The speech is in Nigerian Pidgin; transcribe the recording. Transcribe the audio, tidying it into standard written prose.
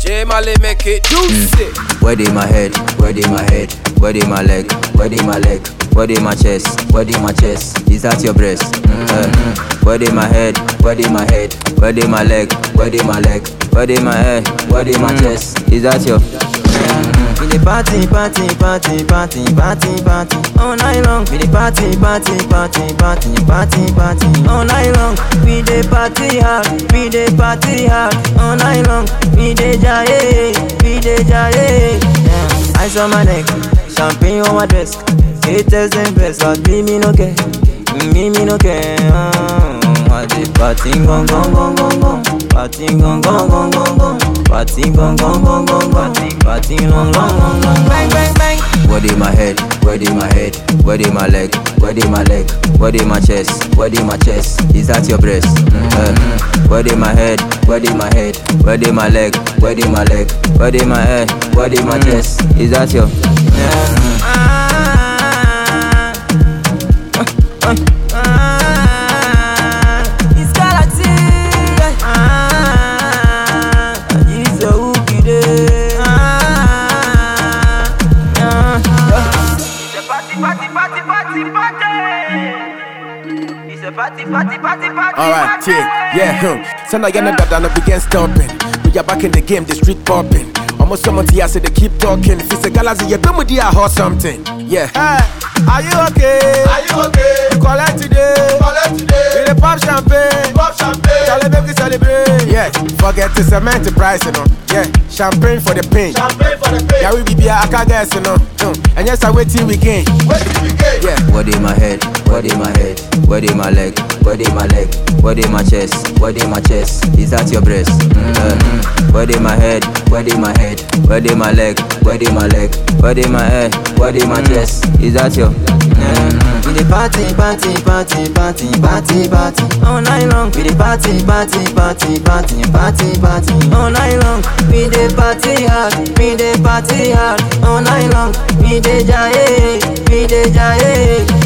Hey, Mali, make it juicy. Where dey my head? Where dey my head? Where dey my leg? Where dey my leg? Where dey my chest? Where dey my chest? Is that your breast? Where dey my head? Where dey my head? Where dey my leg? Where dey my leg? Where dey my head? Where dey my chest? Is that your? We dey party, party, party, party, party, party all night long. We dey party, party, party, party, party, party all night long. We dey party hard, we dey party hard all night long. We dey jaye, we dey jaye. Ice on my neck, champagne on my dress. Haters and best, but me no care, me no care. I dey party gong gong gong gong gong, party gong gong gong gong gong, party gong gong gong gong gong, party long long long long. Bang bang bang. Where dey my head? Where dey my head? Where dey my leg? Where dey my leg? Where dey my chest? Where dey my chest? Is that your breast? Where dey my head? Where dey my head? Where dey my leg? Where dey my leg? Where dey my head? Where dey my chest? Is that your? It's Galaxy. It's a hooky day. It's a party, party, party, party, party. It's a party, party, party, party. Alright, yeah. So now you're not that I begin stopping. We are back in the game, the street popping. Almost someone here say they keep talking. If it's a galaxy, you don't with or something. Yeah. Hey, are you okay? Are you okay? You collect today. Collect today. We dey pop champagne. Pop champagne. Celebrate, we celebrate. Yeah. Forget to cement the price, you know. Yeah. Champagne for the pain. Champagne for the pain. Yeah, we be here, I can't guess, you know. And yes, I wait till we gain. Wait till we gain. Yeah. Where dey my head? Where dey my head? Where dey my leg? Where dey my leg? Where dey my chest? Where dey my chest? Is that your breast? Where dey my head? Where dey my head? Where dey my leg? Where dey my leg? Where dey my head? Where dey my chest? Is that your? We dey party, party, party, party, party, party all night long. We dey party, party, party, party, party, party all night long. We dey party hard, we dey party hard all night long. We dey jaye, we dey jaye.